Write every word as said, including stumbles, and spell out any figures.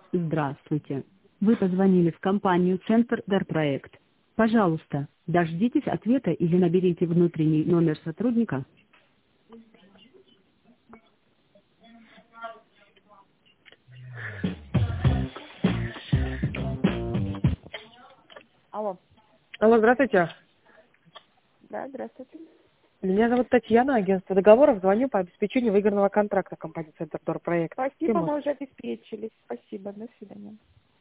Здравствуйте. Вы позвонили в компанию «Центр Дорпроект». Пожалуйста, дождитесь ответа или наберите внутренний номер сотрудника. Алло. Алло, здравствуйте. Да, здравствуйте. Меня зовут Татьяна, агентство договоров. Звоню по обеспечению выигранного контракта компании «Центр Дор Проект». Спасибо, Тема. мы уже обеспечили. Спасибо, до свидания.